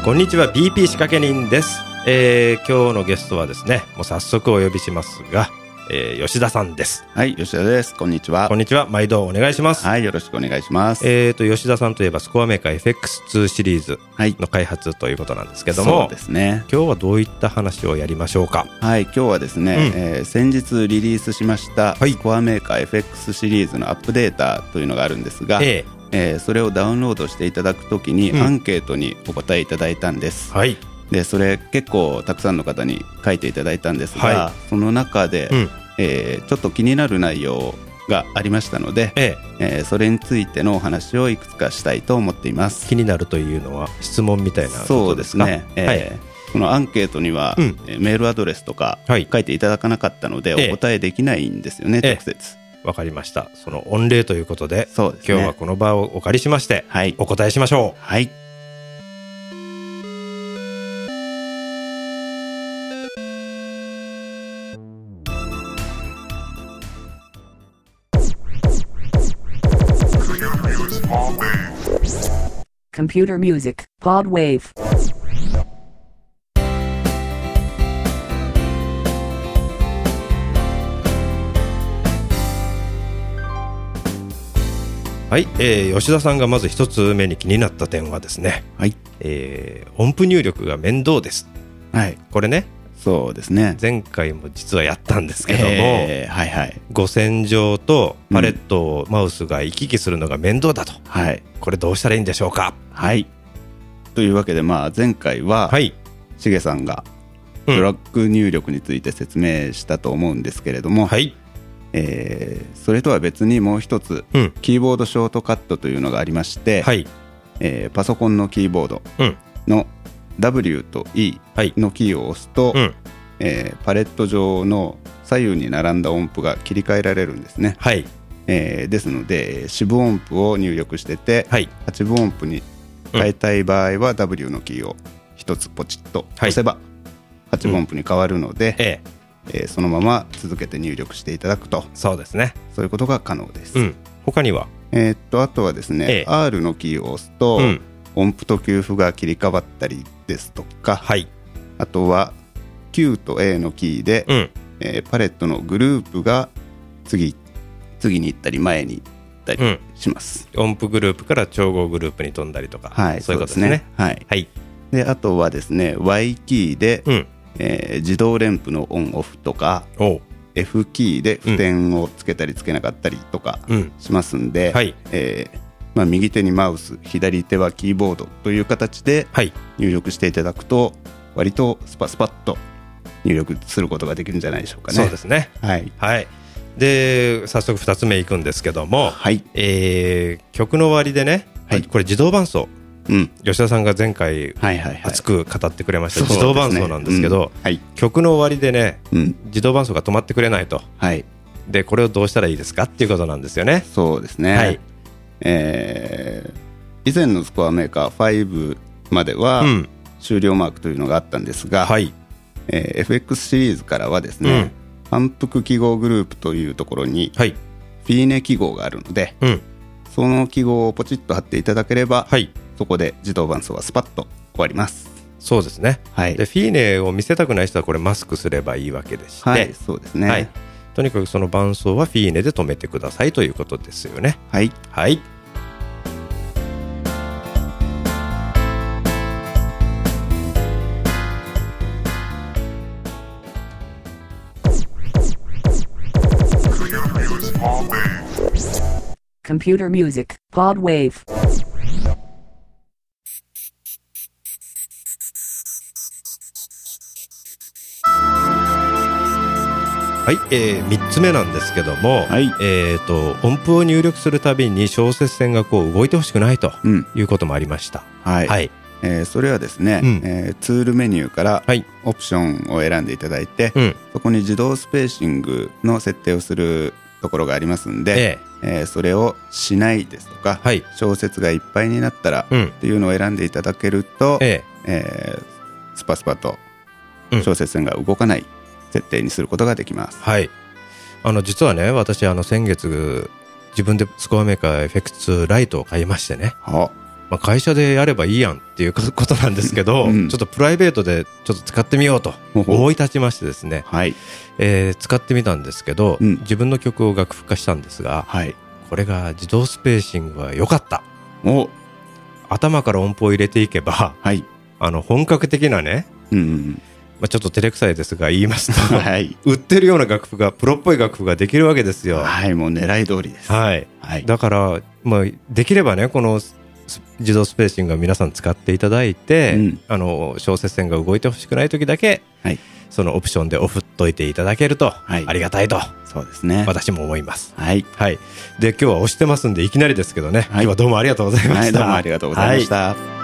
こんにちは BP 仕掛け人です。今日のゲストはですね、もう早速お呼びしますが、吉田さんです。 はい、吉田です。こんにちは。 こんにちは。毎度お願いします。 はい、よろしくお願いします。 吉田さんといえばスコアメーカー FX2 シリーズの開発ということなんですけども、 そうですね。 今日はどういった話をやりましょうか。 はい、今日はですね、先日リリースしましたスコアメーカー FX シリーズのアップデータというのがあるんですが、それをダウンロードしていただくときにアンケートにお答えいただいたんです。 はい。 でそれ結構たくさんの方に書いていただいたんですが、 はい、 その中で、ちょっと気になる内容がありましたので、それについてのお話をいくつかしたいと思っています。 気になるというのは質問みたいなことですか？ そうですね、このアンケートには、メールアドレスとか書いていただかなかったので、お答えできないんですよね、直接。 わかりました。その御礼ということで、 そうですね、 今日はこの場をお借りしまして、お答えしましょう。 はい。 Computer Music Pod Wave。 はい、吉田さんがまず一つ目に気になった点はですね、 はい、 音符入力が面倒です。 はい、 これね、 そうですね、 前回も実はやったんですけども、 はいはい、 五線上とパレットをマウスが行き来するのが面倒だと、 はい、 これどうしたらいいんでしょうか。 はい、というわけで、前回は、しげさんがドラッグ入力について説明したと思うんですけれども、それとは別にもう一つ、キーボードショートカットというのがありまして、パソコンのキーボードの W と E のキーを押すと、パレット上の左右に並んだ音符が切り替えられるんですね。ですので四分音符を入力してて、8分音符に変えたい場合は W のキーを一つポチッと押せば8分音符に変わるので、そのまま続けて入力していただくと、 そうですね、 そういうことが可能です。 他にはあとはですね、R のキーを押すと、音符と給付が切り替わったりですとか、あとは Q と A のキーで、パレットのグループが次に行ったり前に行ったりします。 音符グループから調合グループに飛んだりとか、そういうことですね。であとはですね Y キーで、自動連符のオンオフとか、F キーで符点をつけたりつけなかったりとかしますんで、右手にマウス、左手はキーボードという形で入力していただくと、割とスパスパッと入力することができるんじゃないでしょうかね。 そうですね。で早速2つ目いくんですけども、曲の終わりでね、これ自動伴奏、吉田さんが前回熱く語ってくれました自動伴奏なんですけど、曲の終わりでね、自動伴奏が止まってくれないと、でこれをどうしたらいいですかっていうことなんですよね。 そうですね、以前のスコアメーカー5までは、終了マークというのがあったんですが、FX シリーズからはですね、反復記号グループというところに、フィーネ記号があるので、その記号をポチッと貼っていただければ、そこで自動伴奏はスパッと終わります。 そうですね、でフィーネを見せたくない人はこれマスクすればいいわけでして、 そうですね、 とにかくその伴奏はフィーネで止めてくださいということですよね。 Computer Music Pod Wave。 3つ目なんですけども、音符を入力するたびに小節線がこう動いてほしくないということもありました。 それはですね、ツールメニューからオプションを選んでいただいて、そこに自動スペーシングの設定をするところがありますんで、それをしないですとか、小節がいっぱいになったらっていうのを選んでいただけると、スパスパと小節線が動かない設定にすることができます。 実はね、私先月自分でスコアメーカー FX2 ライトを買いましてね、 会社でやればいいやんっていうことなんですけど、ちょっとプライベートでちょっと使ってみようと思い立ちましてですね、使ってみたんですけど、自分の曲を楽譜化したんですが、これが自動スペーシングは良かった。頭から音符を入れていけば、本格的なね、ちょっと照れくさいですが言いますと、売ってるような楽譜が、プロっぽい楽譜ができるわけですよ。 もう狙い通りです。 だから、できればね、この自動スペーシングは皆さん使っていただいて、小節線が動いてほしくない時だけ、そのオプションでオフっといていただけるとありがたいと、 そうですね、 私も思います。で、今日は押してますんでいきなりですけどね、今日はどうもありがとうございました。 どうもありがとうございました。